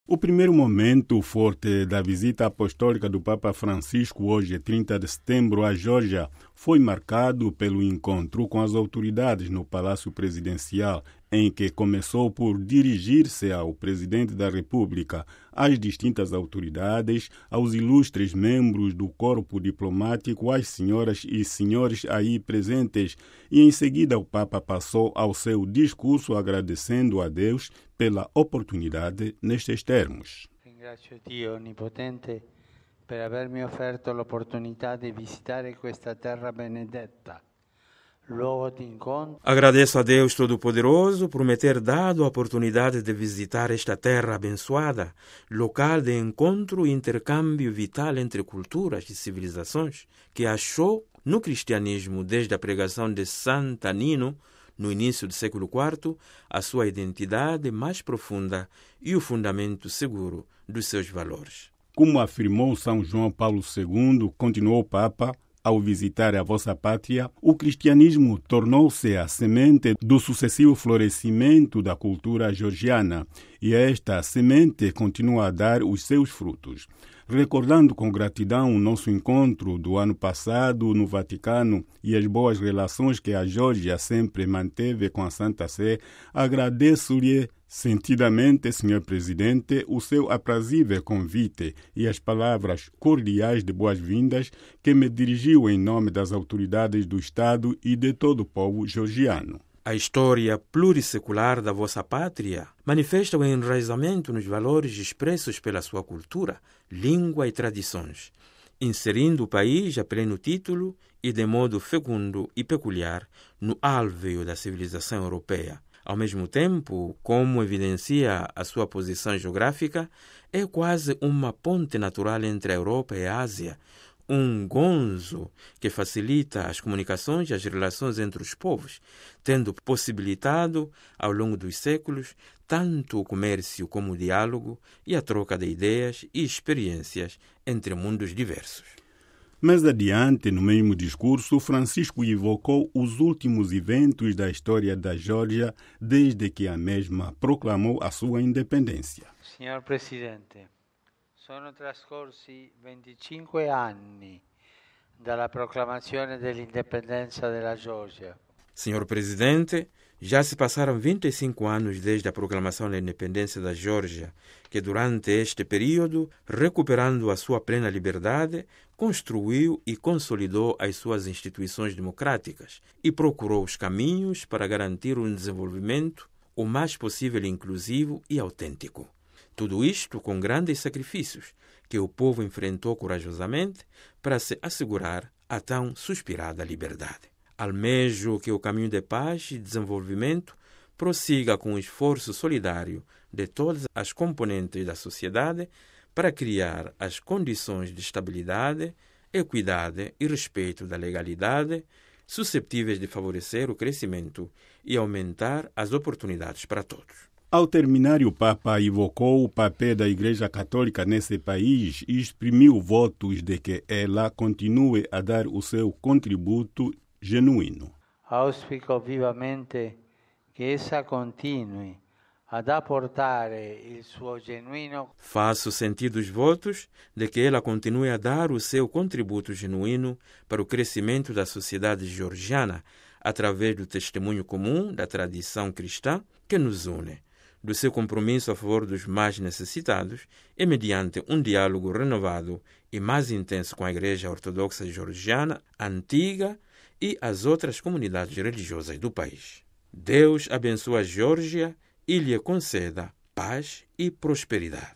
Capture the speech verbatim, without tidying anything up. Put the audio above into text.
O primeiro momento forte da visita apostólica do Papa Francisco, hoje, trinta de setembro, à Geórgia, foi marcado pelo encontro com as autoridades no Palácio Presidencial, em que começou por dirigir-se ao Presidente da República, às distintas autoridades, aos ilustres membros do corpo diplomático, às senhoras e senhores aí presentes, e em seguida o Papa passou ao seu discurso agradecendo a Deus pela oportunidade nestes termos. Ringrazio Dio Onnipotente per avermi offerto l'opportunità di visitare questa terra benedetta. Agradeço a Deus Todo-Poderoso por me ter dado a oportunidade de visitar esta terra abençoada, local de encontro e intercâmbio vital entre culturas e civilizações, que achou no cristianismo, desde a pregação de Santo Nino, no início do século quarto, a sua identidade mais profunda e o fundamento seguro dos seus valores. Como afirmou São João Paulo segundo, continuou o Papa, ao visitar a vossa pátria, o cristianismo tornou-se a semente do sucessivo florescimento da cultura georgiana, e esta semente continua a dar os seus frutos. Recordando com gratidão o nosso encontro do ano passado no Vaticano e as boas relações que a Geórgia sempre manteve com a Santa Sé, agradeço-lhe sentidamente, senhor Presidente, o seu aprazível convite e as palavras cordiais de boas-vindas que me dirigiu em nome das autoridades do Estado e de todo o povo georgiano. A história plurissecular da vossa pátria manifesta o enraizamento nos valores expressos pela sua cultura, língua e tradições, inserindo o país a pleno título e de modo fecundo e peculiar no alvéolo da civilização europeia. Ao mesmo tempo, como evidencia a sua posição geográfica, é quase uma ponte natural entre a Europa e a Ásia, um gonzo que facilita as comunicações e as relações entre os povos, tendo possibilitado, ao longo dos séculos, tanto o comércio como o diálogo e a troca de ideias e experiências entre mundos diversos. Mais adiante, no mesmo discurso, Francisco evocou os últimos eventos da história da Geórgia desde que a mesma proclamou a sua independência. Signor Presidente, sono trascorsi venticinque anni dalla proclamazione dell'indipendenza della Geórgia. Senhor Presidente, já se passaram vinte e cinco anos desde a proclamação da independência da Geórgia, que durante este período, recuperando a sua plena liberdade, construiu e consolidou as suas instituições democráticas e procurou os caminhos para garantir um desenvolvimento o mais possível inclusivo e autêntico. Tudo isto com grandes sacrifícios que o povo enfrentou corajosamente para se assegurar a tão suspirada liberdade. Almejo que o caminho de paz e desenvolvimento prossiga com o esforço solidário de todas as componentes da sociedade para criar as condições de estabilidade, equidade e respeito da legalidade susceptíveis de favorecer o crescimento e aumentar as oportunidades para todos. Ao terminar, o Papa evocou o papel da Igreja Católica nesse país e exprimiu votos de que ela continue a dar o seu contributo genuíno. Auspico vivamente che essa continui ad apportare il suo genuíno. Faço sentir os votos de que ela continue a dar o seu contributo genuíno para o crescimento da sociedade georgiana através do testemunho comum da tradição cristã que nos une, do seu compromisso a favor dos mais necessitados e mediante um diálogo renovado e mais intenso com a Igreja Ortodoxa Georgiana antiga e as outras comunidades religiosas do país. Deus abençoe a Geórgia e lhe conceda paz e prosperidade.